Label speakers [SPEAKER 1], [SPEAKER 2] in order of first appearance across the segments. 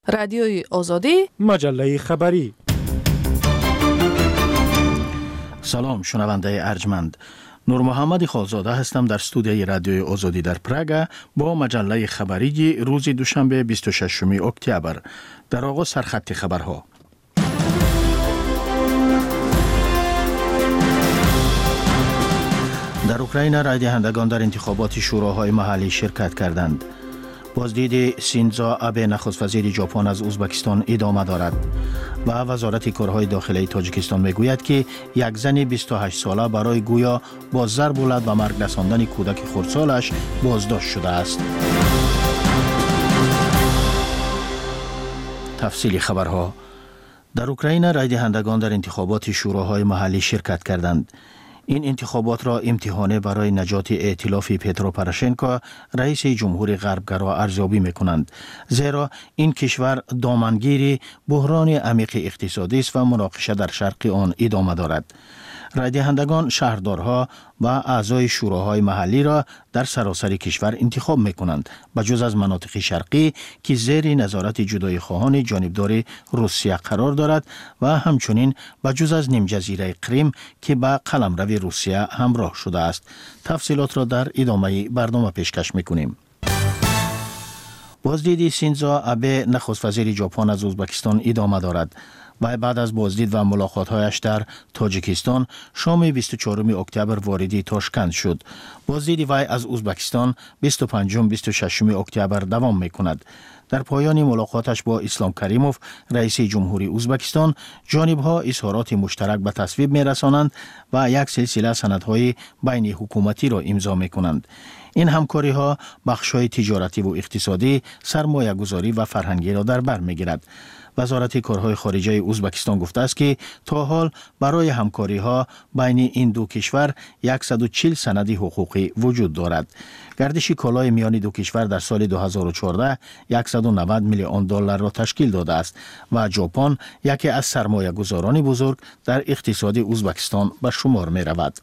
[SPEAKER 1] رادیوی آزادی،
[SPEAKER 2] مجله خبری.
[SPEAKER 3] سلام شنونده ارجمند. نور محمد خالزاده هستم در استودیوی رادیوی آزادی در پراگ با مجله خبری روز دوشنبه 26 اکتبر. در آغاز سرخط خبرها. در اوکراین رای دهندگان در انتخابات شوراهای محلی شرکت کردند. بازدید شینزو آبه نخست وزیر ژاپن از ازبکستان ادامه دارد و وزارت کارهای داخلی تاجیکستان میگوید که یک زن 28 ساله برای گویا با ضرب و لط و مرگ رساندن کودک خردسالش بازداشت شده است. تفصیل خبرها. در اوکراین رای دهندگان در انتخابات شوراهای محلی شرکت کردند. این انتخابات را امتحانه برای نجات ائتلاف پترو پروشنکو رئیس جمهور غربگرا ارزیابی می‌کنند، زیرا این کشور دامنگیر بحران عمیق اقتصادی است و مناقشه در شرق آن ادامه دارد. رای دهندگان شهردارها و اعضای شوراهای محلی را در سراسر کشور انتخاب می‌کنند، بجز از مناطق شرقی که زیر نظارت جدای خواهان جانبدار روسیه قرار دارد و همچنین بجز از نیم جزیره کریم که به قلمرو روسیه همراه شده است. تفصیلات را در ادامه برنامه پیشکش می‌کنیم. بازدید شینزو آبه نخست وزیر ژاپن از ازبکستان ادامه دارد و بعد از بازدید و ملاقات‌هایش در تاجیکستان شام 24 اکتبر واردی تاشکند شد. بازدید وی از ازبکستان 25-26 اکتبر دوام می‌کند. در پایان ملاقاتش با اسلام کریموف رئیس جمهوری ازبکستان، جانب‌ها اظهارات مشترک به تصویب می‌رسانند و یک سلسله سندهای بین حکومتی را امضا می‌کنند. این همکاری‌ها بخش‌های تجارتی و اقتصادی، سرمایه‌گذاری و فرهنگی را در بر می‌گیرد. وزارت کارهای خارجه ازبکستان گفته است که تا حال برای همکاری‌ها بین این دو کشور 140 سند حقوقی وجود دارد. گردش کالای میان دو کشور در سال 2014 190 میلیون دلار را تشکیل داده است و ژاپن یکی از سرمایه‌گذاران بزرگ در اقتصاد ازبکستان به شمار می‌رود.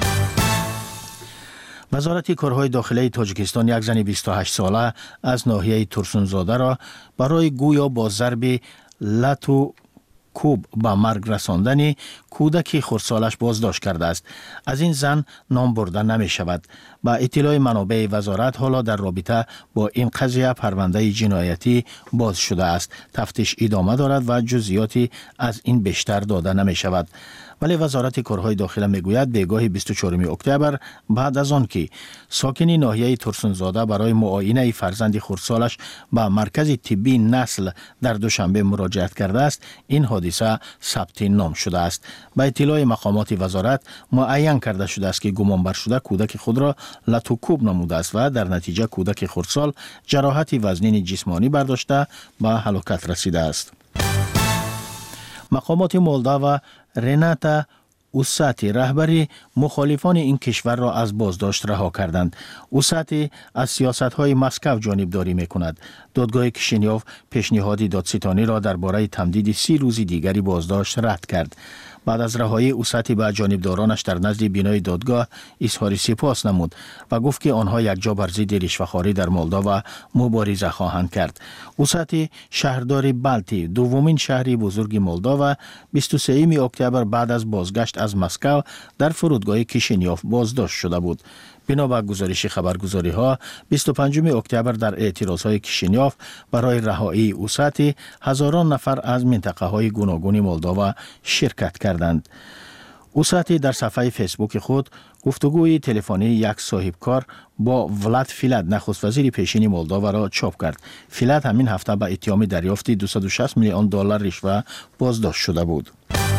[SPEAKER 3] وزارت کارهای داخلی تاجیکستان یک زن 28 ساله از ناحیه ترسونزاده را برای گویا با ضرب لط و کوب به مرگ رساندن کودک خردسالش بازداشت کرده است. از این زن نام برده نمی شود. با اطلاع منابع وزارت حالا در رابطه با این قضیه پرونده جنایتی باز شده است. تفتیش ادامه دارد و جزئیاتی از این بیشتر داده نمی شود. ولی وزارت کارهای داخلی میگوید بیگاه 24 اکتبر بعد از آن که ساکن ناحیه ترسونزاده برای معاینه فرزند خردسالش به مرکز طبی نسل در دوشنبه مراجعت کرده است، این حادثه ثبت نام شده است. با اطلاع مقامات وزارت معین کرده شده است که گمانبر شده کودک خود را لط و کوب نموده است و در نتیجه کودک خردسال جراحت وزنین جسمانی برداشته به هلاکت رسیده است. مقامات مولداوا و رناتا اوساتی رهبری مخالفان این کشور را از بازداشت رها کردند. اوساتی از سیاست‌های مسکو جانبداری می‌کند. دادگاه کشینیوف پیشنهاد دادستانی را درباره تمدید 30 روز دیگری بازداشت رد کرد. بعد از رهایی اوساتی به جانبدارانش در نزد بینای دادگاه اظهار سپاس نمود و گفت که آنها یکجا بر ضد رشوه‌خواری در مولداوا مبارزه خواهند کرد. اوساتی شهردار بالتی، دومین شهری بزرگ مولداوا، 23 اکتبر بعد از بازگشت از مسکو در فرودگاه کشینیوف بازداشت شده بود. بنابر گزارش خبرگزاری‌ها 25 اکتبر در اعتراض‌های کشینیوف برای رهایی اوساتی هزاران نفر از منطقه‌های گوناگون مولداوا شرکت کردند. اوساتی در صفحه فیسبوک خود گفتگوی تلفنی یک صاحبکار با ولاد فیلات نخست وزیر پیشین مولداوا را چاپ کرد. فیلات همین هفته به اتهام دریافت 260 میلیون دلار رشوه بازداشت شده بود.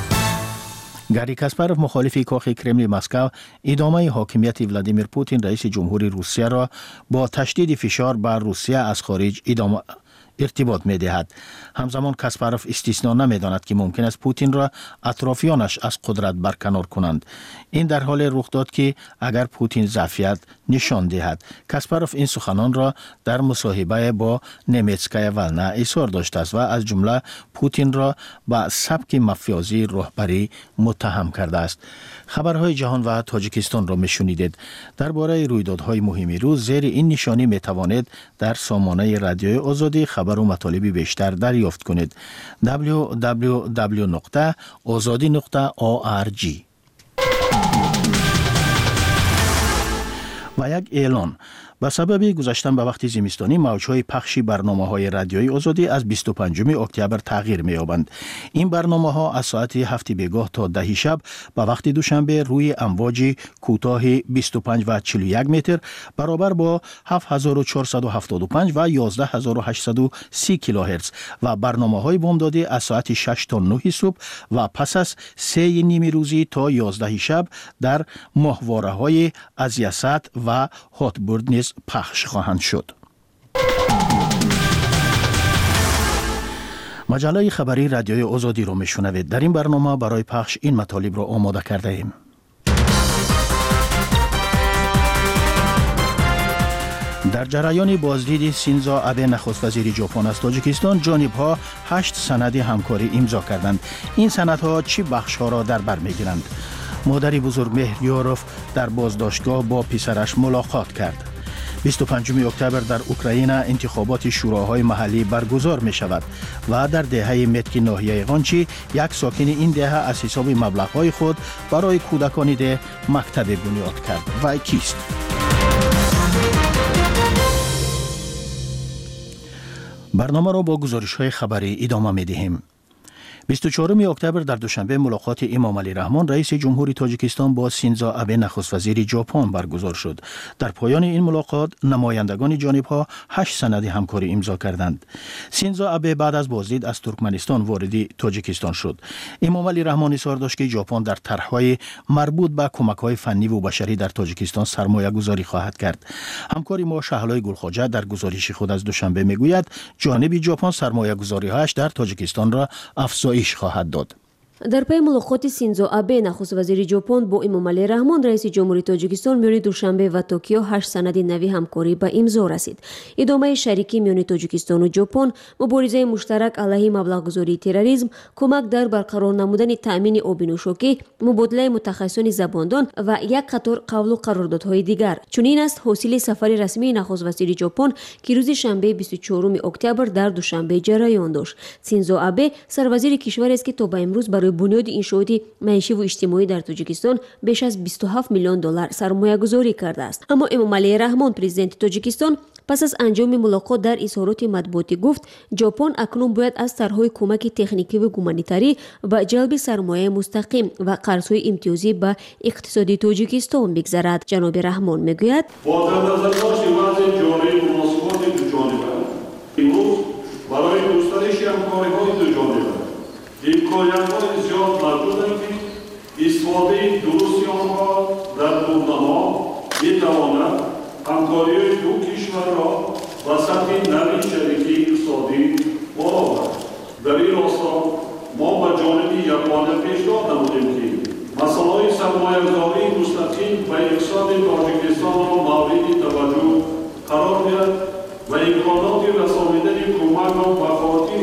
[SPEAKER 3] گاری کاسپاروف مخالف کاخ کرملین مسکو ادامه حاکمیت ولادیمیر پوتین رئیس جمهوری روسیه را با تشدید فشار بر روسیه از خارج ارتباط می دهد. همزمان کاسپاروف استثنا نمی داند که ممکن است پوتین را اطرافیانش از قدرت برکنار کنند. این در حال رخ داد که اگر پوتین ضعفیت نشان دهد. کاسپاروف این سخنان را در مصاحبه با نمیتسکایا ولنا اظهار داشته است و از جمله پوتین را با سبک مافیازی رهبری متهم کرده است. خبرهای جهان و تاجیکستان را میشنیدید. درباره رویدادهای مهم روز زیر این نشانی می توانید در سامانه رادیوی آزادی خبر خبر و مطالب بیشتر دریافت کنید. www.azadi.org. و یک اعلان: به سبب گذشتن به وقت زمستانی موجهای پخشی برنامه‌های رادیویی آزادی از 25 اکتبر تغییر می‌یابند. این برنامه‌ها از ساعت 7 بیگاه تا 10 شب به وقت دوشنبه روی امواج کوتاه 25 و 41 متر برابر با 7475 و 11830 کیلوهرتز و برنامه‌های بامدادی از ساعت 6 تا 9 صبح و پس از 3 نیمه روزی تا 11 شب در ماهواره‌های ازیاست و هاتبورد نیز پخش خواهند شد. مجله خبری رادیوی آزادی را میشنوید. در این برنامه برای پخش این مطالب را آماده کرده ایم. در جریان بازدید شینزو آبه نخست وزیر ژاپن از تاجیکستان، جانب‌ها 8 سند همکاری امضا کردند. این سندها چه بخش‌ها را در بر می‌گیرند؟ مادر بزرگ مهریاروف در بازداشتگاه با پسرش ملاقات کرد. 25 اکتبر در اوکراین انتخابات شوراهای محلی برگزار می شود و در دهه متکی ناحیه قانچی یک ساکن این دهه از حساب مبلغ‌های خود برای کودکان ده مکتب بنیاد کرد. و کیست؟ برنامه را با گزارش‌های خبری ادامه می‌دهیم. 24 اکتبر در دوشنبه ملاقات امام علی رحمان رئیس جمهوری تاجیکستان با شینزو آبه نخست وزیر ژاپن برگزار شد. در پایان این ملاقات نمایندگان جانب‌ها 8 سند همکاری امضا کردند. شینزو آبه بعد از بازدید از ترکمنستان وارد تاجیکستان شد. امام علی رحمان اظهار داشت که ژاپن در طرح‌های مربوط به کمک‌های فنی و بشری در تاجیکستان سرمایه‌گذاری خواهد کرد. همکاری ما شهلای گلخواجه در گزارش خود از دوشنبه میگوید جانب ژاپن سرمایه‌گذاری‌هایش در تاجیکستان را افزایش خواهد داد.
[SPEAKER 1] در پی ملاقات شینزو آبه نخست وزیر ژاپن با امام علی رحمان رئیس جمهوری تاجیکستان میان دوشنبه و توکیو 8 سند نوی همکاری به امضا رسید. ادامه شریکی میان تاجیکستان و ژاپن، مبارزه مشترک علیه مبلغ‌گذاری تروریسم، کمک در برقرار نمودن تامین آب نوشابه، مبادله متخصصان زباندان و یک قطار قول و قراردادهای دیگر. چنین است حاصل سفر رسمی نخست وزیر ژاپن که روز شنبه 24 اکتبر در دوشنبه جریان داشت. شینزو آبه سروزیر کشور است که تا به امروز برای بنیاد انشاءات معیشی و اجتماعی در تاجیکستان بیش از 27 میلیون دلار سرمایه گذاری کرده است. اما امام علی رحمان پرزیدنت تاجیکستان پس از انجام ملاقات در اظهارات مطبوعاتی گفت ژاپن اکنون باید از طرح‌های کمک تکنیکی و گومانیتاری با جلب سرمایه مستقیم و قرض‌های امتیازی به اقتصاد تاجیکستان بگذرد. جناب رحمان میگوید
[SPEAKER 2] با در نظر داشت وضع جاری مناسبات دو جانبه امروز برای گسترش همکاری‌های دو جانبه امکانیت‌های زیاد موجودند که استفاده درستی آنها در برنامه‌ها می‌تواند همکاری دو کشور را به سطح نوی شریکی اقتصادی بالا برد. در این راستا ما به جانب یگانه پیشنهاد نمودیم که مسائل سرمایه‌گذاری مستقیم و اقتصاد تاجیکستان را مورد توجه قرار دهد و امکانات رسانیدن کمک را به خاطر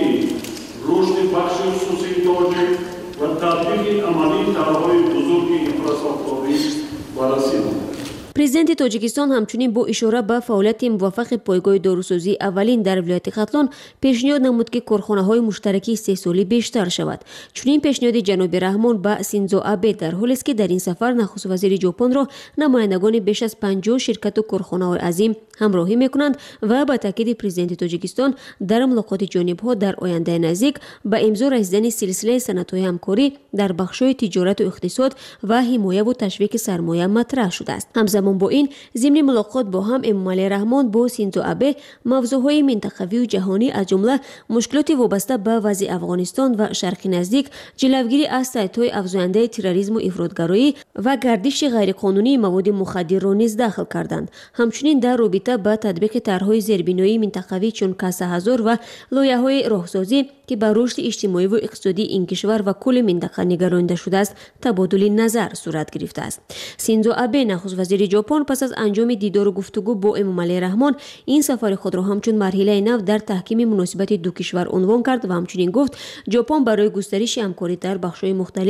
[SPEAKER 2] رشد بخش خصوصی تاجیک و تطبیق عملی طرح‌های بزرگ انفراستراکچوری بررسی نمود.
[SPEAKER 1] پرزیدنت تاجیکستان همچنین با اشاره به فعالیت موفق پایگاه داروسازی اولین در ولایت ختلان پیشنهاد نمود که کارخانه‌های مشترکی 3 ساله بیشتر شود. چنین پیشنهاد جناب رحمان به شینزو آبه در حالی است که در این سفر نخست وزیر ژاپن را نمایندگان بیش از 50 شرکت و کارخانه‌های عظیم همراهی می‌کنند و با تاکید پرزیدنت تاجیکستان در ملاقات جانب‌ها در آینده نزدیک به امضا رسیدن سلسله سندهای همکاری در بخش‌های تجارت و اقتصاد و حمایت و تشویق سرمایه مطرح شده است. همزمان با این ضمن ملاقات با هم امام علی رحمان با شینزو آبه موضوعهای منطقوی و جهانی از جمله مشکلات وابسته به وضع افغانستان و شرق نزدیک، جلوگیری از سایت‌های افزاینده تروریسم و افراطگرایی و گردش غیرقانونی مواد مخدر را نیز داخل کردند. همچنین در رابطه با تطبیق طرح‌های زیربنایی منطقوی چون کاسه هزار و لایحه‌های راهسازی که به رشد اجتماعی و اقتصادی این کشور و کل منطقه نگرانده شده است تبادل نظر صورت گرفته است. شینزو آبه نخست وزیر ژاپن پس از انجام دیدار و گفتگو با امام علی رحمان این سفر خود را همچون مرحله نو در تحکیم مناسبت دو کشور عنوان کرد و همچنین گفت ژاپن برای گسترش همکاری در بخش‌های مختلف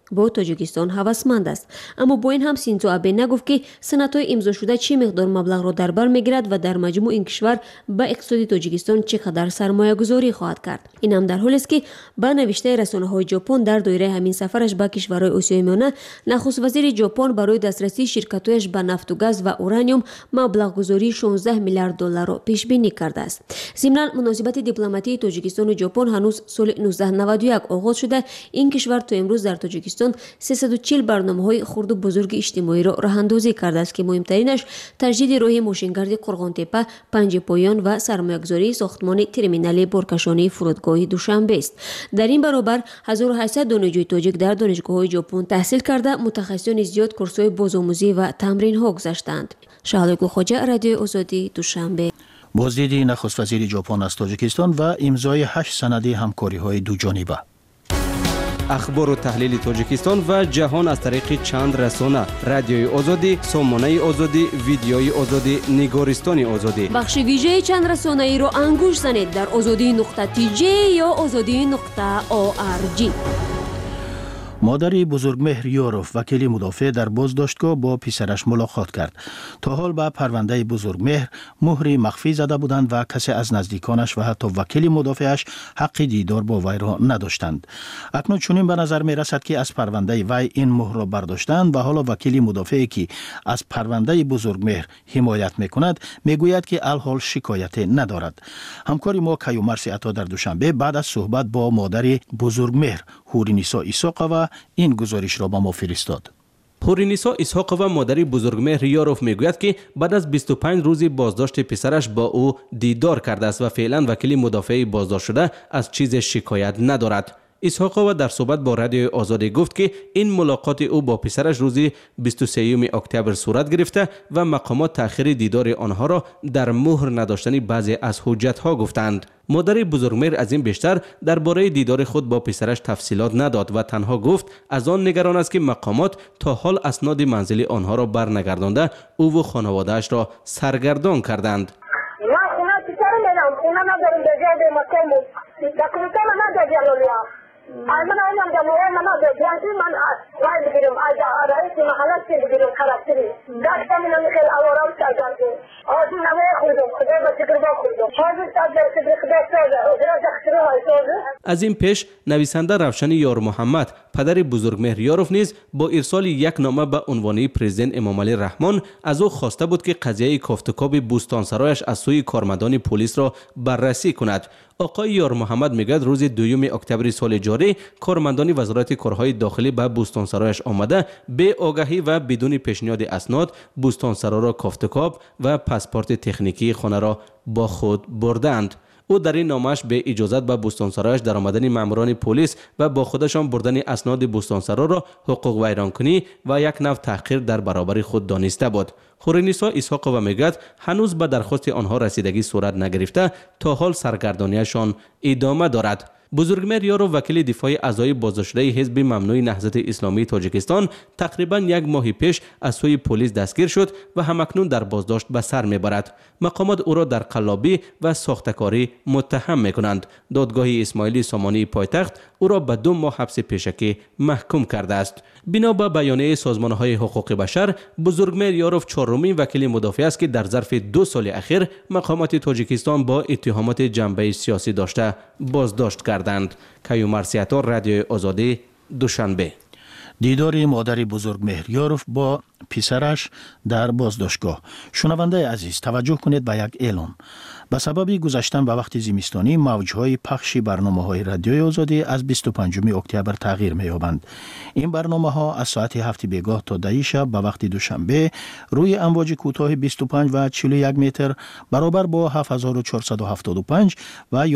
[SPEAKER 1] با تاجیکستان هوسمند است. اما با این هم سینزو آبه نگفت که سندهای امضا شده چه مقدار مبلغ را در بر میگیرد و در مجموع این کشور به اقتصاد تاجیکستان چقدر سرمایه گذاری خواهد کرد. این هم در حالی است که با نوشته رسانه‌های ژاپن در دایره همین سفرش به کشورهای آسیای میانه، نخست وزیر ژاپن برای دسترسی شرکت‌هایش به نفت و گاز و اورانیوم مبلغ گذاری 16 میلیارد دلار را پیش بینی کرده است. ضمناً مناسبات دیپلماتی تاجیکستان و ژاپن هنوز سال 1991 آغاز شده. این کشور تا امروز در تاجیکستان 340 برنامه‌های خرد و بزرگ اجتماعی را راه‌اندازی کرده است که مهمترینش تجدید راه ماشینگرد قرغان‌تپه، پنج پایان و سرمایه‌گذاری ساختمان ترمینال بارکشانی فرودگاه دوشنبه است. در این برابر 1800 دانشجوی تاجیک در دانشگاه‌های ژاپن تحصیل کرده متخصصان زیاد کورس‌های بازآموزی و تمرین‌ها گذاشتند. شهلا خواجه، رادیو آزادی، دوشنبه.
[SPEAKER 3] بازدید نخست وزیر ژاپن از تاجیکستان و امضای 8 سند همکاری‌های دوجانبه.
[SPEAKER 4] اخبار و تحلیل تاجیکستان و جهان از طریق چند رسانه: رادیوی آزادی، سامانه آزادی، ویدیوی آزادی، نگارستان آزادی.
[SPEAKER 1] بخش ویژه چند رسانه ای را انگوش زنید در azadi.tj یا azadi.org.
[SPEAKER 3] مادر بزرگمهر یاروف، وکیل مدافع، در بازداشتگاه با پسرش ملاقات کرد. تا حال به پرونده بزرگمهر مهری مخفی زده بودند و کسی از نزدیکانش و حتی وکیل مدافعش حق دیدار با وی را نداشتند. اکنون چنین به نظر می رسد که از پرونده وی این مهر را برداشتند و حالا وکیل مدافعی که از پرونده بزرگمهر حمایت می کند می گوید که الحال شکایت ندارد. همکار ما کیومرث عطا در دوشنبه بعد از صحبت با مادر بزرگمهر هورینیسا اسحاقова این گزارش را به ما فرستاد.
[SPEAKER 4] هورینیسا اسحاقова مادر بزرگمهر یاروف میگوید که بعد از 25 روز بازداشت پسرش با او دیدار کرده است و فعلا وکیل مدافع بازداشت شده از چیز شکایت ندارد. اسحاقова در صحبت با رادیو آزادی گفت که این ملاقات او با پسرش روز 23 اکتبر صورت گرفته و مقامات تأخیر دیدار آنها را در مهر نداشتن بعضی از حجت‌ها گفتند. مادر بزرگمهر از این بیشتر درباره دیدار خود با پسرش تفصیلات نداد و تنها گفت از آن نگران است که مقامات تا حال اسناد منزلی آنها را برنگردانده او و خانواده‌اش را سرگردان کردند.
[SPEAKER 5] من اونم در مورد من دادیانتی من باید بگیرم از رئیس محلات بگیرم خلاصی داشتم اینم که آوارم کردم آدی نمه خودم خدا به فکر با خودم حاضر در فکر خدا سازه اجرا دخترو هایسازه.
[SPEAKER 4] از این پیش نویسنده روشن یار محمد پدر بزرگمهر یاروف نیز با ارسال یک نامه به عنوان پرزیدنت امامعلی رحمان از او خواسته بود که قضیه کافتکاب بوستانسرایش از سوی کارمندان پلیس را بررسی کند. آقای یار محمد میگوید روز 2 اکتبر سال جاری کارمندان وزارت کارهای داخلی به بوستانسرایش آمده به آگاهی و بدون پیشنهاد اسناد بوستانسرا را کافتکاب و پاسپورت تکنیکی خانه را با خود بردند. او در این نامش به اجازت به بوستانسرایش در آمدن ماموران پلیس و با خودشان بردن اسناد بوستانسرا را حقوق ویرانکنی و یک نوع تحقیر در برابر خود دانسته بود. هورینیسا اسحاقова میگوید هنوز به درخواست آنها رسیدگی صورت نگرفته تا حال سرگردانیشان ادامه دارد. بزرگمهر یاروف وکیل دفاع اعضای بازداشت‌شده حزب ممنوع نهضت اسلامی تاجیکستان تقریباً یک ماه پیش از سوی پلیس دستگیر شد و همکنون در بازداشت به سر میبرد. مقامات او را در قلابی و ساختکاری متهم میکنند. دادگاه اسماعیلی سامانی پایتخت او را به 2 ماه حبس پیشکی محکوم کرده است. بنا به بیانیه سازمان‌های حقوق بشر، بزرگمهر یاروف 4مین وکیل مدافع است که در ظرف 2 سال اخیر مقامات تاجیکستان با اتهامات جنبه سیاسی داشته بازداشت کردند. کیومرث عطا، رادیو آزادی، دوشنبه.
[SPEAKER 3] دیدار مادر بزرگمهر یاروف با پسرش در بازداشتگاه. شنونده عزیز توجه کنید به یک اعلان. به سبب گذشتن به وقت زمستانی موجهای پخش برنامه‌های رادیوی آزادی از 25 اکتبر تغییر می‌یابند. این برنامه‌ها از ساعت 7 بیگاه تا 10 شب به وقت دوشنبه روی امواج کوتاه 25 و 41 متر برابر با 7475 و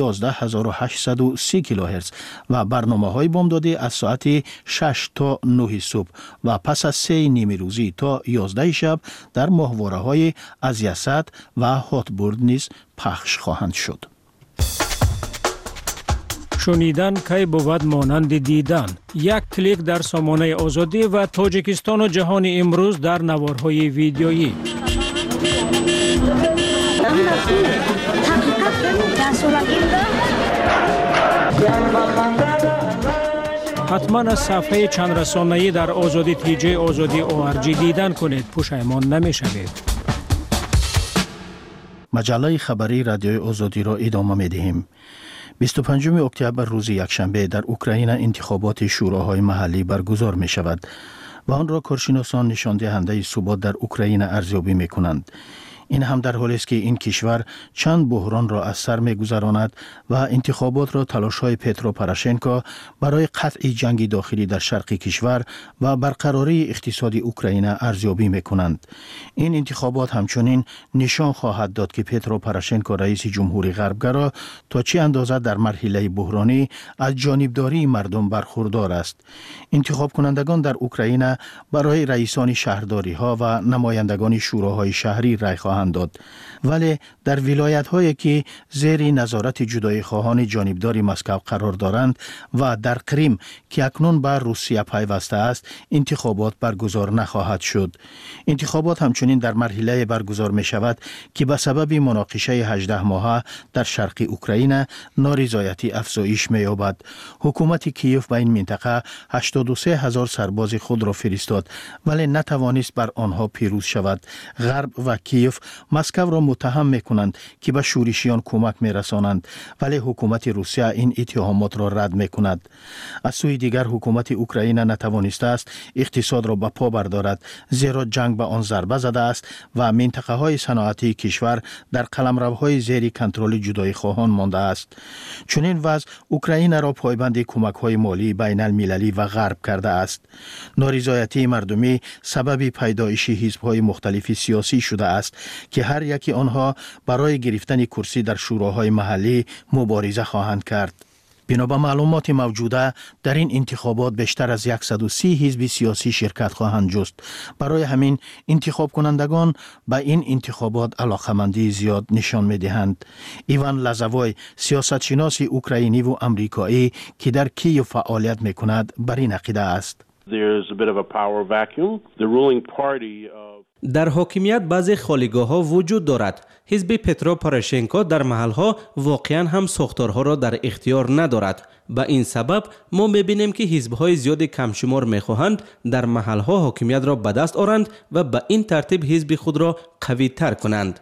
[SPEAKER 3] 11830 کیلوهرتز و برنامه‌های بامدادی از ساعت 6 تا 9 صبح و پس از 3 نیمه روزی تا 11 شب در ماهواره‌های از یسد و هاتبورد نیز پخش خواهند شد.
[SPEAKER 6] شنیدن کی بود مانند دیدن. یک کلیک در سامانه آزادی و تاجیکستان و جهان امروز در نوارهای ویدیویی. حتما از صفحه چند رسانه‌ای در آزادی تیجی آزادی ORG دیدن کنید. پشیمان نمی‌شوید.
[SPEAKER 3] مجله خبری رادیوی آزادی را ادامه می‌دهیم. 25 اکتبر روز یکشنبه در اوکراین انتخابات شوراهای محلی برگزار می شود و آن را کارشناسان نشان دهنده ثبات در اوکراین ارزیابی می کنند. این هم در حالی است که این کشور چند بحران را از سر می‌گذراند و انتخابات را تلاش‌های پترو پروشنکو برای قطع جنگ داخلی در شرق کشور و برقراری اقتصادی اوکراین ارزیابی می‌کنند. این انتخابات همچنین نشان خواهد داد که پترو پروشنکو رئیس جمهوری غربگرا تا چه اندازه در مرحله بحرانی از جانبداری مردم برخوردار است. انتخاب کنندگان در اوکراین برای رئیسان شهرداری‌ها و نمایندگان شوراهای شهری رای خواهند داد، ولی در ولایت هایی که زیر نظارت جدایی خواهان جانبداری مسکو قرار دارند و در کریم که اکنون بر روسیه پیوسته است انتخابات برگزار نخواهد شد. انتخابات همچنین در مرحله برگزار می شود که به سبب مناقشه 18 ماهه در شرق اوکراین نارضایتی افزایش می یابد. حکومت کیف به این منطقه 83,000 سرباز خود را فرستاد ولی نتوانست بر آنها پیروز شود. غرب و کیف مسکو را متهم می‌کنند که به شورشیان کمک می‌رسانند، ولی حکومت روسیه این اتهامات را رد می‌کند. از سوی دیگر حکومت اوکراین نتوانسته است اقتصاد را به پا بردارد، زیرا جنگ به آن ضربه زده است و منطقه‌های صنعتی کشور در قلمروهای زیر کنترل جدایی خواهان مانده است. چنین وضع اوکراین را پایبند کمک‌های مالی بین المللی و غرب کرده است. نارضایتی مردمی سبب پیدایش حزب‌های مختلف سیاسی شده است که هر یکی آنها برای گرفتن کرسی در شوراهای محلی مبارزه خواهند کرد. بنابر معلومات موجوده در این انتخابات بیشتر از 130 حزب سیاسی شرکت خواهند جست. برای همین انتخاب کنندگان به این انتخابات علاقمندی زیاد نشان می‌دهند. ایوان لازوای سیاستشناس اوکراینی و آمریکایی که در کیف فعالیت می‌کند بر این عقیده است.
[SPEAKER 4] در حاکمیت بعضی خالیگاه‌ها وجود دارد. حزب پترو پروشنکو در محل‌ها واقعاً هم ساختارها را در اختیار ندارد. به این سبب ما می‌بینیم که حزب‌های زیاد کمشمار می‌خواهند در محل‌ها حاکمیت را به دست آورند و به این ترتیب حزب خود را قوی‌تر کنند.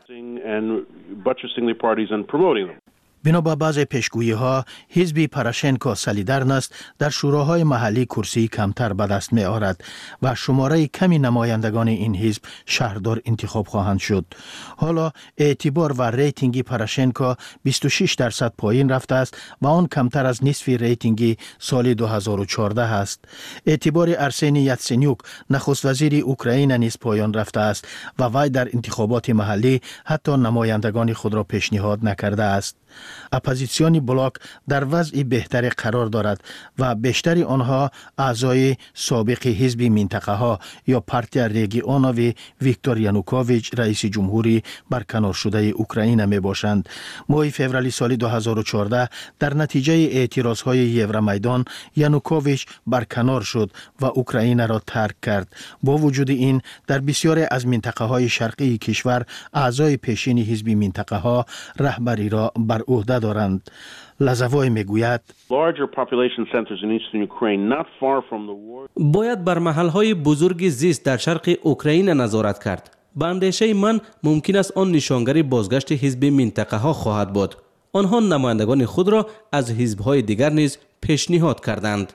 [SPEAKER 3] بنابر بعضی پیشگویی‌ها حزب پروشنکو سالیدارن است در شوراهای محلی کرسی کمتر به دست می آورد و شماره کمی نمایندگان این حزب شهردار انتخاب خواهند شد. حالا اعتبار و ریتینگ پروشنکو 26% پایین رفته است و آن کمتر از نصف ریتینگ سال 2014 است. اعتبار ارسنی یاتسنیوک نخست وزیر اوکراین نیز پایان رفته است و وی در انتخابات محلی حتی نمایندگان خود را پیشنهاد نکرده است. اپوزیسیون بلاک در وضع بهتری قرار دارد و بیشتر آنها اعضای سابق حزب منطقه ها یا پارتی ریگیونوی ویکتور یانوکوویچ رئیس جمهوری برکنار شده اوکراین می باشند. ماه فوریه سال 2014 در نتیجه اعتراض های یورومیدان یانوکوویچ برکنار شد و اوکراین را ترک کرد. با وجود این در بسیاری از منطقه های شرقی کشور اعضای پیشین حزب منطقه ها رهبری را بر عهده دارند. لازوای میگوید
[SPEAKER 4] باید بر محل‌های بزرگ زیست در شرق اوکراین نظارت کرد. به اندیشه من ممکن است آن نشانگر بازگشت حزب منطقه ها خواهد بود. آنها نمایندگان خود را از حزب‌های دیگر نیز پیشنهاد کردند.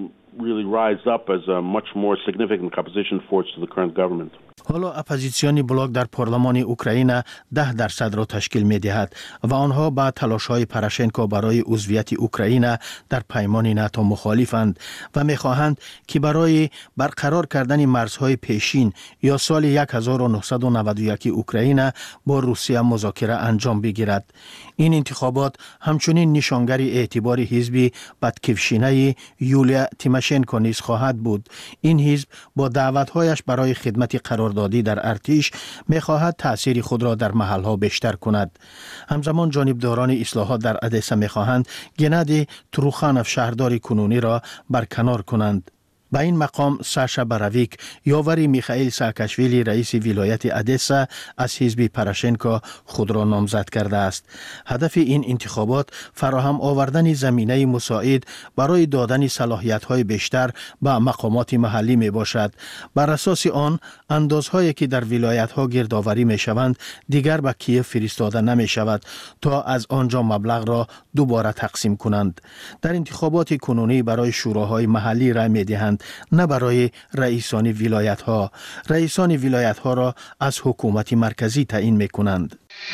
[SPEAKER 3] حالا اپوزیسیون بلاک در پارلمان اوکراین 10% را تشکیل می دهد و آنها با تلاش‌های پروشنکو برای عضویت اوکراین در پیمان ناتو مخالفند و می خواهند که برای برقرار کردن مرزهای پیشین یا سال 1991 اوکراین با روسیه مذاکره انجام بگیرد. این انتخابات همچنین نشانگر اعتبار حزب بدکفشینه یولیا تیماشنکو نیز خواهد بود. این حزب با دعوت‌هایش برای خدمت قراردادی در ارتش می‌خواهد تأثیر خود را در محل‌ها بیشتر کند. همزمان جانبداران اصلاحات در ادسا می‌خواهند گنادی تروخانوف شهردار کنونی را برکنار کنند. به این مقام ساشا براویک یاور میخائیل ساکاشویلی رئیس ولایت ادسا از حزب پاراشنکو خود را نامزد کرده است. هدف این انتخابات فراهم آوردن زمینه مساعد برای دادن صلاحیت‌های بیشتر به مقامات محلی می باشد. بر اساس آن اندازهایی که در ولایت‌ها گردآوری می‌شوند دیگر به کیف فرستاده نمی‌شود تا از آنجا مبلغ را دوباره تقسیم کنند. در انتخابات کنونی برای شوراهای محلی رای می‌دهند، نه برای رئیسان ولایت‌ها. رئیسان ولایت‌ها را از حکومت مرکزی تعیین می‌کنند.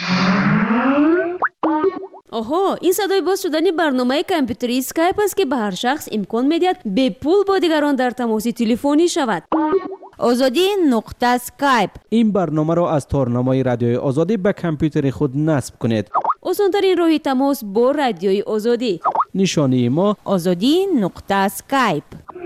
[SPEAKER 1] آها، این صدای باز شدن برنامه کامپیوتری اسکایپ است که به هر شخص امکان می‌دهد به پول با دیگران در تماس تلفنی شود.
[SPEAKER 7] آزادی نقطه اسکایپ.
[SPEAKER 4] این برنامه را از تارنمای رادیوی آزادی به کامپیوتر خود نصب کنید.
[SPEAKER 1] آسان‌ترین راه تماس با رادیوی آزادی.
[SPEAKER 4] نشانی ما
[SPEAKER 7] آزادی نقطه اسکایپ.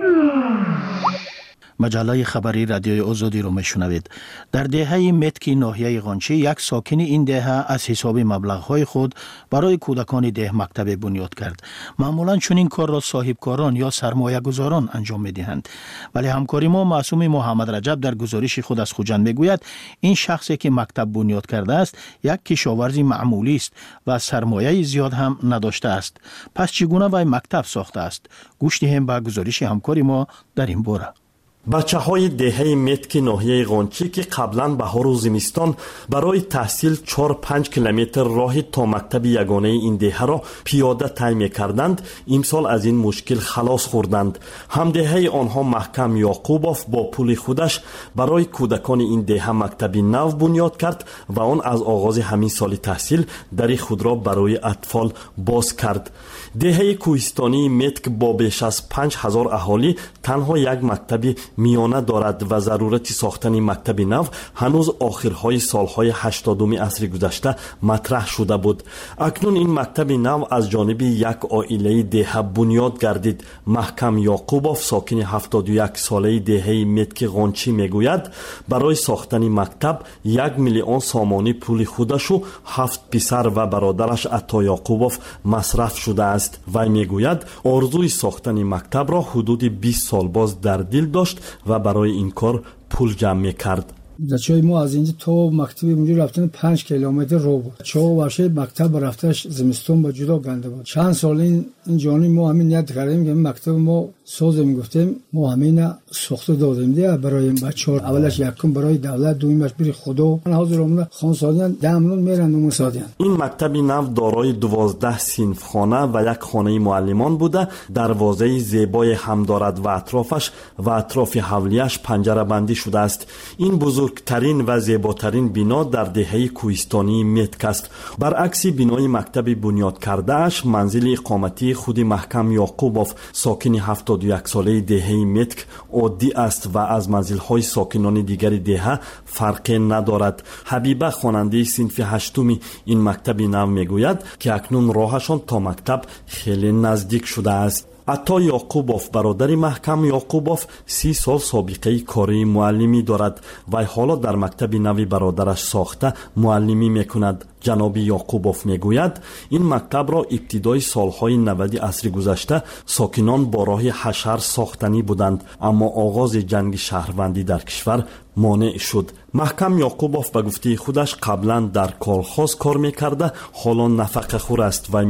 [SPEAKER 3] مجله خبری رادیوی آزادی رو میشنوید. در دهه متکی ناحیه قانچی یک ساکن این دهه از حساب مبلغ‌های خود برای کودکان ده مکتب بنیاد کرد. معمولاً چنین کار را صاحبکاران یا سرمایه‌گذاران انجام می‌دهند. ولی همکاری ما معصوم محمد رجب در گزارش خود از خوجند میگوید این شخصی که مکتب بنیاد کرده است یک کشاورزی معمولی است و سرمایه زیاد هم نداشته است. پس چگونه وی مکتب ساخته است؟ گوش دهیم به گزارش همکاری ما در این باره.
[SPEAKER 8] بچه‌های دهه متک ناحیه قانچی که قبلا بهار و زمستان برای تحصیل 4-5 کیلومتر راه تا مکتب یگانه این دهه را پیاده طی می‌کردند، امسال از این مشکل خلاص خوردند. همدهه آنها محکم یعقوبوف با پول خودش برای کودکان این دهه مکتبی نو بنیاد کرد و آن از آغاز همین سال تحصیل در خود را برای اطفال باز کرد. دهه کوهستانی متک با بیش از 5000 اهالی تنها یک مکتبی میانه دارد و ضرورت ساختن مکتب نو هنوز آخرهای سالهای 80 عصر گذشته مطرح شده بود. اکنون این مکتب نو از جانب یک عائله دهه بنیاد گردید. محکم یعقوبوف ساکن 71 ساله دهه متک قانچی میگوید برای ساختن مکتب 1 میلیون سامانی پول خودش و 7 پسر و برادرش عطا یعقوبوف مصرف شده است. وی میگوید آرزوی ساختن مکتب را حدود 20 سال باز در دل داشت و برای این کار پول جمع می‌کرد.
[SPEAKER 9] بچه‌های ما از اینجا تا مکتب اونجا رفتن 5 کیلومتر رو بود. چه واشه مکتب رفتش زمستون با جدا گنده بود. چند سال این جانی ما همین نیت کردیم که مکتب ما سازیم، گفتیم ما همین ساخته دادیم دیگه برای بچه‌ها. اولش یکم برای دولت، دومیش برای خدا. حاضرمون خانسالیان دامنون میرن و مسادیان.
[SPEAKER 8] این مکتب نو دارای 12 صنف خانه و یک خانه معلمان بوده. دروازه زیبای هم دارد و اطرافش و اطراف حولیش پنجره بندی شده است. این بزرگترین و زیباترین بنا در دهه کوهستانی متک است. برعکس بنای مکتب بنیاد کرده اش منزل اقامتی خود محکم یعقوبوف ساکن 71 ساله دهه متک عادی است و از منزل‌های ساکنان دیگر دهه فرقی ندارد. حبیبه خواننده صنف 8 این مکتب نو میگوید که اکنون راهشان تا مکتب خیلی نزدیک شده است. عطا یعقوبوف برادر محکم یعقوبوف 30 سال سابقه کاری معلمی دارد و حالا در مکتب نوی برادرش ساخته معلمی میکند. جناب یعقوبوف میگوید این مکتب را ابتدای سالهای 90 عصر گذشته ساکنان با راه حشر ساختنی بودند، اما آغاز جنگ شهروندی در کشور مانع شد. محکم یعقوبوف به گفته خودش قبلا در کالخاز کار میکرده، حالا نفقه خور است و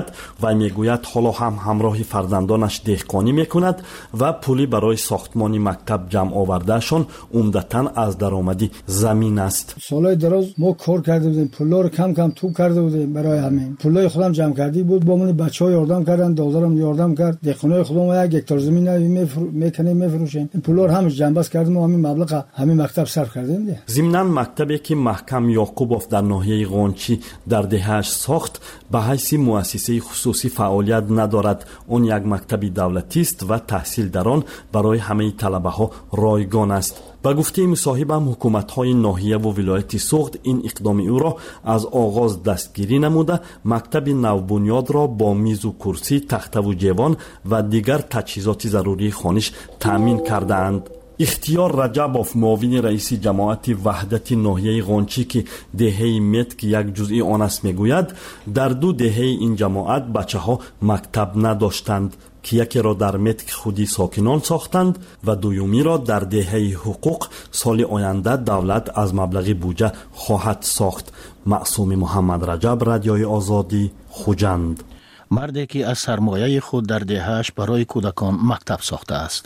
[SPEAKER 8] میگوید حالا هم همراه فرزندانش دهقانی میکند و پولی برای ساختمان مکتب جمع آوردهشان عمدتاً از درآمد زمین است.
[SPEAKER 9] سالهای دراز ما کار کرده بودیم، پولا رو کم کم تو کرده بودیم. برای همین پولای خودم جمع کردی بود، با من بچه‌ها یاردم کردن، دادرم یاردم کرد. دهقانای خودم 1 هکتار زمین میکنیم میفروشیم. این پولا رو همش جمع بس کردیم و همین مبلغ همین مکتب صرف کردیم.
[SPEAKER 8] ضمناً مکتبی که محکم یعقوبوف در ناحیه قانچی در دهه‌اش ساخت به حیث مؤسسه خصوصی فعالیت ندارد. اون یک مکتب دولتی است و تحصیل در آن برای همه طلبه‌ها رایگان است. با گفته مصاحبم حکومت‌های ناحیه و ولایت سوخت این اقدام او را از آغاز دستگیری نموده، مکتب نوبنیاد را با میز و کرسی، تخته و جوان و دیگر تجهیزات ضروری خانش تامین کردند. اختیار رجبوف معاون رئیس جماعت وحدت ناحیه قونچی که دهه متک یک جزئی آن است میگوید در 2 دهه این جماعت بچه ها مکتب نداشتند که یکی را در متک خودی ساکنان ساختند و دومی را در دهه حقوق سال آینده دولت از مبلغ بودجه خواهد ساخت. معصوم محمد رجب، رادیوی آزادی، خوجند.
[SPEAKER 3] مردی که از سرمایه خود در دهه‌اش برای کودکان مکتب ساخته است.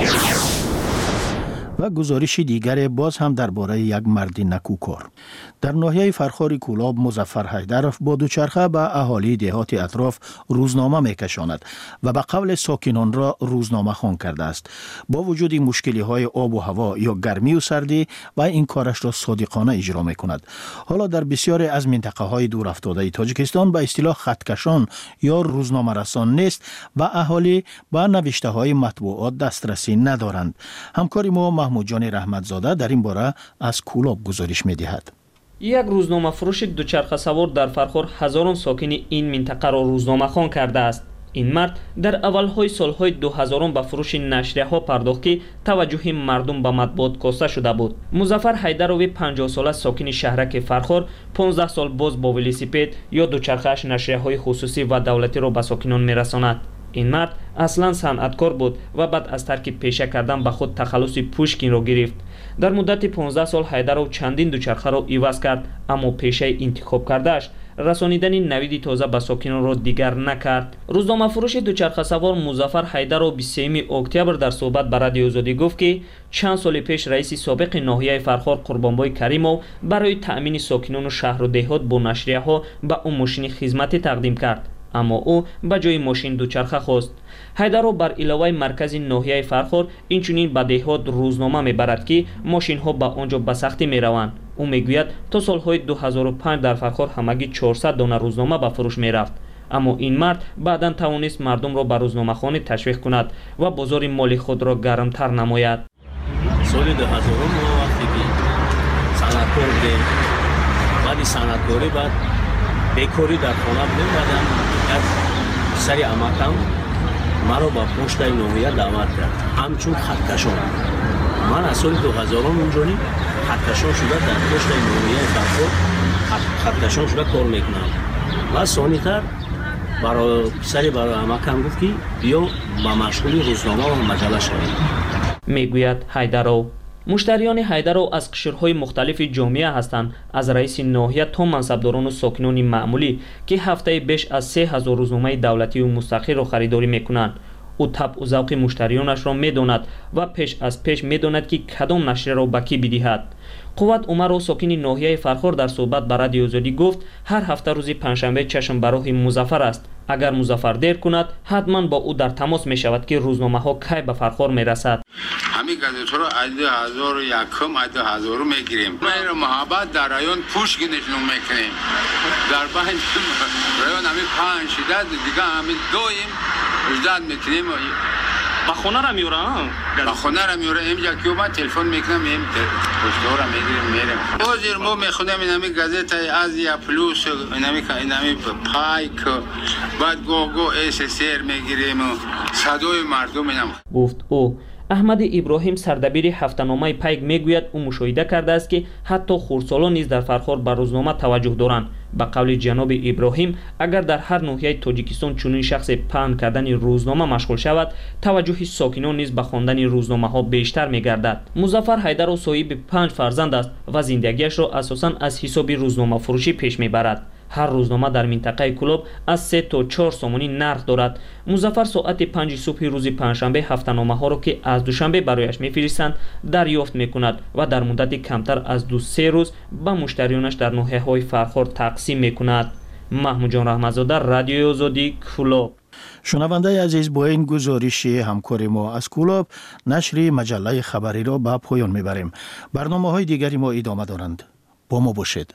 [SPEAKER 3] و گزارش دیگر باز هم درباره یک مرد نکوکار. در ناحیه فرخار کولاب مظفر حیدرов با دوچرخه به اهالی دهات اطراف روزنامه میکشاند و به قول ساکنان را روزنامه خوان کرده است. با وجود مشکلی های آب و هوا یا گرمی و سردی و این کارش را صادقانه اجرا میکند. حالا در بسیاری از منطقه های دور افتاده تاجیکستان به اصطلاح خطکشان یا روزنامه رسان نیست و اهالی به نوشته های مطبوعات دسترسی ندارند. همکار ما محمود جان رحمتزاده در این باره از کولاب گزارش می‌دهد.
[SPEAKER 10] یک روزنامه فروش دوچرخه سوار در فرخار هزاران ساکن این منطقه را روزنامه خوان کرده است. این مرد در اولهای سالهای 2000 به فروش نشریه ها پرداخت که توجه مردم به مطبوعات کاسته شده بود. مظفر حیدرov 50 ساله ساکن شهرک فرخار 15 سال باز با ولوسیپد یا دوچرخه‌اش نشریه های خصوصی و دولتی را به ساکنان می‌رساند. این مرد اصلا صنعتکار بود و بعد از ترک پیشه کردن به خود تخلص پوشکین را گرفت. در مدت 15 سال حیدرov چندین دوچرخه را عوض کرد، اما پیشه انتخاب کردهش رسانیدن نوید تازه به ساکنان را دیگر نکرد. روزنامه فروش دوچرخه سوار مظفر حیدرov 23 اکتبر در صحبت به رادیو آزادی گفت که چند سال پیش رئیس سابق ناحیه فرخار قربانبای کریمov برای تأمین ساکنان شهر و دهات با نشریه ها به او ماشین خدمتی تقدیم کرد، اما او به جای ماشین دوچرخه خواست. حیدرov بر علاوه مرکز ناحیه فرخار اینچنین به دهات روزنامه میبرد که ماشین ها به آنجا به سختی میروند. او میگوید تا سالهای 2005 در فرخار همگی 400 دانه روزنامه به فروش میرفت، اما این مرد بعداً توانست مردم را به روزنامه خوانی تشویق کند و بازار مالی خود را گرمتر نماید.
[SPEAKER 11] سال 2000 ما وقتی که صنعتکار بودیم، بعد صنعتکاری بعد بیکاری در خانه بودیم، بعدم یک سری امکم مرا با پشت ناحیه دعوت کرد همچون خطکشان. من از سال 2000 اونجانی خطکشان شده در پشت ناحیه فرخار خطکشان شده کار میکنم و ثانی‌تر برای سری برای امکم گفت که بیا با مشغول روزنامه و مجله شویم.
[SPEAKER 10] میگوید حیدرov مشتریان حیدرov از قشرهای مختلف جامعه هستند، از رئیس ناحیه تا منصبداران و ساکنان معمولی که هفته بیش از 3000 روزنامه دولتی و مستقل را خریداری میکنند. او طبع و ذوق مشتریانش را میداند و پیش از پیش میداند که کدام نشریه را به کی بدهد. قوت عمر ساکن ناحیه فرخار در صحبت به رادیو آزادی گفت هر هفته روز پنجشنبه چشم به راه مظفر است. اگر مظفر دیر کند حتما با او در تماس می شود که روزنامه ها کی به فرخار می رسد.
[SPEAKER 12] همین گازت را از 2001 از 2000 میگیریم. ما محبت در رایون پوشک نشون میکنیم. در بین رایون همین 5 شدت دیگه همین دویم وجدان میکنیم.
[SPEAKER 10] با خونه را میورم.
[SPEAKER 12] با خونه را میورم اینجا که من تلفن میکنم این پشتورا میگیریم میرم. بازیر ما میخونم این همین گازت آزیا پلوس این همین پایک بعد گو SSR میگیریم و صدای مردم اینم.
[SPEAKER 10] گفت او. احمد ابراهیم سردبیر هفته‌نامه پیک میگوید او مشاهده کرده است که حتی خردسالان نیز در فرخار به روزنامه توجه دارند. به قول جناب ابراهیم اگر در هر ناحیه تاجیکستان چنین شخص پهن کردن روزنامه مشغول شود، توجه ساکنان نیز به خواندن روزنامه ها بیشتر میگردد. مظفر حیدرov صاحب 5 فرزند است و زندگیش را اساساً از حساب روزنامه فروشی پیش میبرد. هر روزنامه در منطقه کولاب از 3 تا 4 سومانی نرخ دارد. مظفر ساعت 5 صبح روز پنجشنبه هفته‌نامه ها را که از دوشنبه برایش میفرستند دریافت میکند و در مدت کمتر از 2-3 روز به مشتریانش در ناحیه های فرخار تقسیم میکند. محمود جان رحمتزاده، رادیو آزادی، کولاب.
[SPEAKER 3] شنونده عزیز، با این گزارش همکار ما از کولاب نشر مجله خبری را به پایان میبریم. برنامه‌های دیگری ما ادامه دارند. با ما باشید.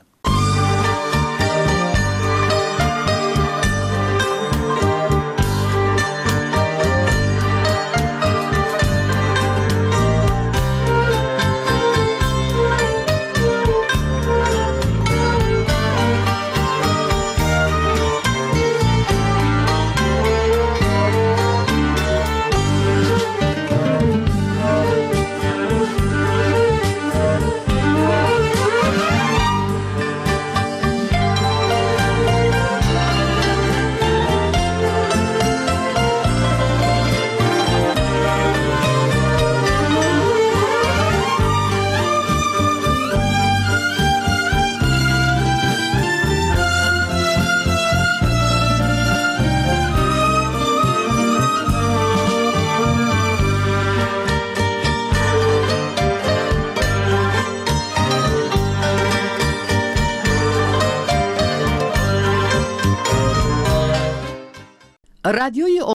[SPEAKER 13] رادیوی